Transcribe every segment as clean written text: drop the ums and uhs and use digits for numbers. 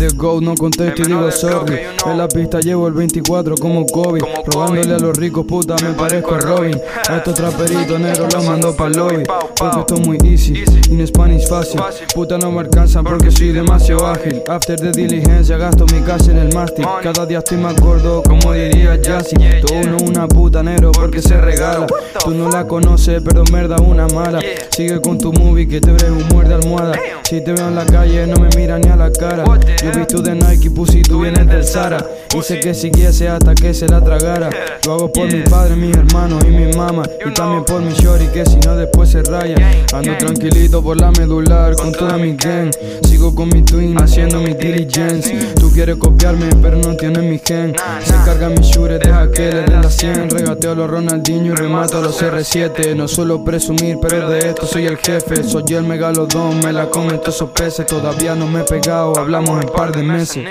the GOAT, no contesto y digo sorry. En la pista llevo el 24 como Kobe, rogándole a los ricos, puta, me parezco a Robin. A estos traperitos negros los mando pa'l lobby, porque esto es muy easy, in Spanish fácil. Puta, no me alcanzan porque soy demasiado ágil. After de diligencia gasto mi cash en el mástil. Cada día estoy más gordo, como diría Jassy. Tú uno una puta negro porque se regala. Tú no la conoces pero merda una mala. Sigue con tu movie que te ves un muerde almohada. Si te veo en la calle no me mira ni a la cara. Yo he visto de Nike, pussy, tú vienes del Zara. Hice que siguiese hasta que se la tragara. Lo hago por mi padre, mis hermanos y mi mamá, y también por mi shorty que si no después se raya. Ando tranquilito por la medular con toda mi gang. Sigo con mi twin haciendo mi diligence. Tú quieres copiarme pero no tienes mi gen. Se carga mi shooter, deja que le den la 100. Regateo a los Ronaldinho y remato a los R7. No suelo presumir pero de esto soy el jefe. Soy el megalodón, me la comen todos esos peces. Todavía no me he pegado, hablamos en par de meses.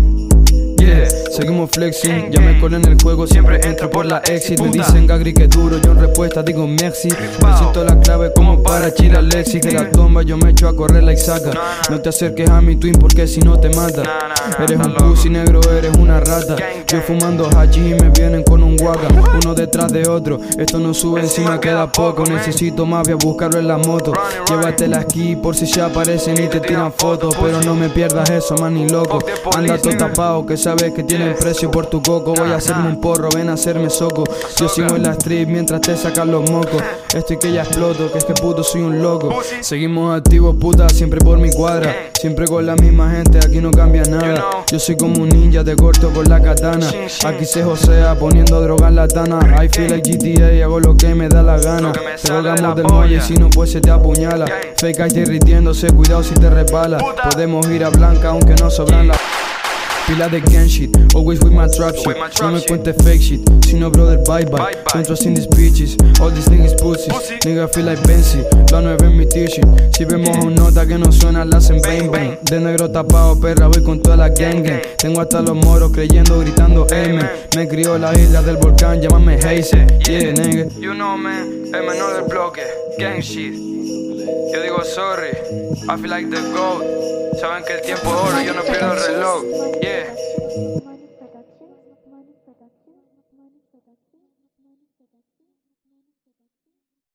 Seguimos flexing, ya me colé en el juego, siempre entro por la exit. Me dicen Gagri que duro, yo en respuesta digo merci. Necesito la clave como para Chile Alexis. De la tumba yo me echo a correr like saca. No te acerques a mi twin porque si no te mata. Eres un pussy negro, eres una rata. Yo fumando hachi y me vienen con un guaca, uno detrás de otro, esto no sube encima, queda poco. Necesito más, voy a buscarlo en la moto. Llévatela aquí por si se aparecen y te tiran fotos. Pero no me pierdas eso, man, ni loco. Anda todo tapado que sabes que tiene el precio por tu coco. Voy a hacerme un porro, ven a hacerme soco. Yo sigo en la street mientras te sacan los mocos. Estoy que ya exploto, que es que puto soy un loco. Seguimos activos, puta, siempre por mi cuadra. Siempre con la misma gente, aquí no cambia nada. Yo soy como un ninja, te corto con la katana. Aquí se josea poniendo droga en la tana. I feel like GTA, hago lo que me da la gana. Te colgamos del muelle y si no pues se te apuñala. Fake ahí derritiéndose, cuidado si te resbala. Podemos ir a blanca aunque no sobran las pila de gang shit, always with my trap shit. No me cuentes fake shit, si no brother bye bye. Don't trust in these bitches, all these niggas pussies. Nigga feel like Benzi, la 9 en mi t-shirt. Si vemos una nota que no suena la hacen bang bang. De negro tapado perra voy con toda la gang gang. Tengo hasta los moros creyendo, gritando amen. Me crió la isla del volcán, llámame Haze. Yeah nigga, you know man, el menor del bloque, gang shit. Yo digo sorry, I feel like the GOAT. Saben que el tiempo es oro, yo no pierdo el reloj. Yeah.